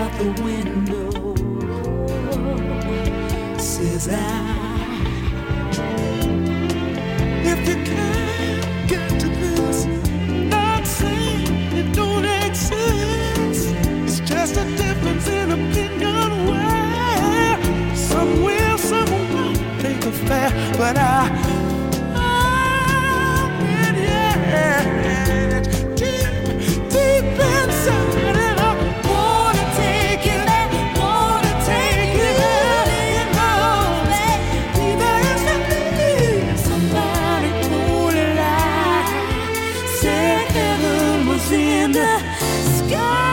out the window, says I. If you can't get to this, not saying it don't exist. It's just a difference in opinion where some will, some won't take a fair, but deep inside it, I wanna take it, you know. Either it's me, somebody told a lie, said heaven was in the sky.